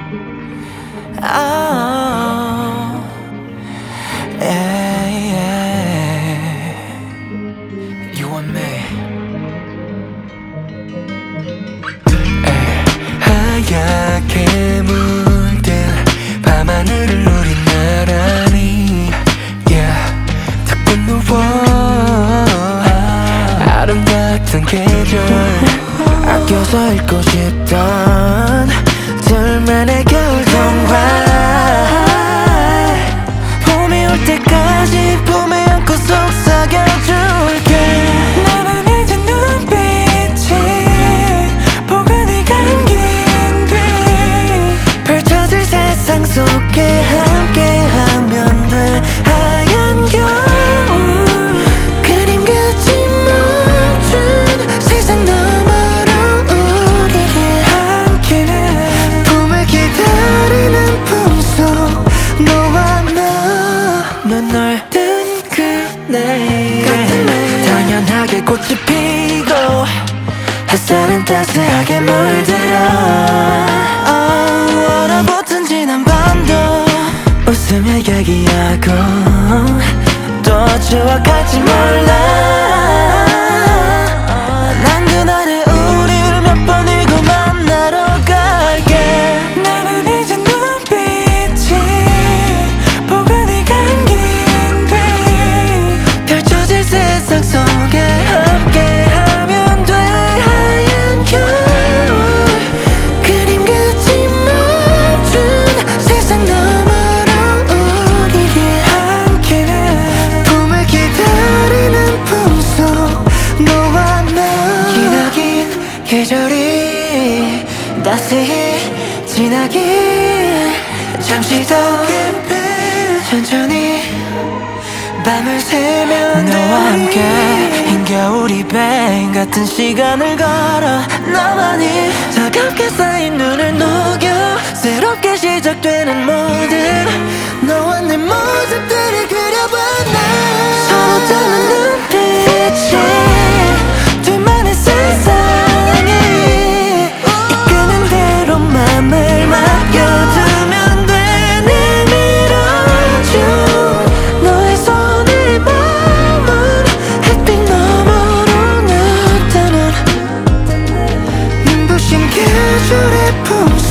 Oh, yeah, yeah. You and me. 하얗게 물든 밤하늘을 누린 나란히, yeah. 탁 누워 아름답던 계절 아껴서 읽고 싶던 둘만의 겨울 동화. 봄이 올 때까지 품에 안고 속삭여줄게. 나는 이제 눈빛이 포근히 감긴 뒤 펼쳐질 세상 속에 함께하면 돼. 하얀 겨울 그림 그치 멈춘 세상 너머로 우리를 함께는 봄을 기다리는 품속 너와 나. 눈을 뜬 그날 당연하게 꽃이 피고 햇살은 따스하게 물들어. 얼어붙은 지난 밤도 웃으며 얘기하고 또 추억할지 몰라. 난 그날의 우리를 몇 번이고 만나러 갈게. 나는 이제 눈빛이 포근히 감긴 뒤 펼쳐질 세상 속에 함께하면 돼. 하얀 겨울 그림 그치 멈춘 세상 너머로 우리를 함께는 봄을 기다리는 품속 너와 나. 기나긴 계절이 따스히 지나길 잠시 더 천천히 밤을 새면 너와 함께 힘겨울이 뱅 같은 시간을 걸어. 너만이 차갑게 쌓인 눈을 녹여 새롭게 시작되는 모든 너와 내 모습들을 그려봐. 나 서로 다른 눈빛이 둘만의 세상에 이끄는 대로 맘을 맡겨두면 돼. 내밀어준 너의 손을 머문 햇빛 너머로 나타난 눈부신 계절의 품속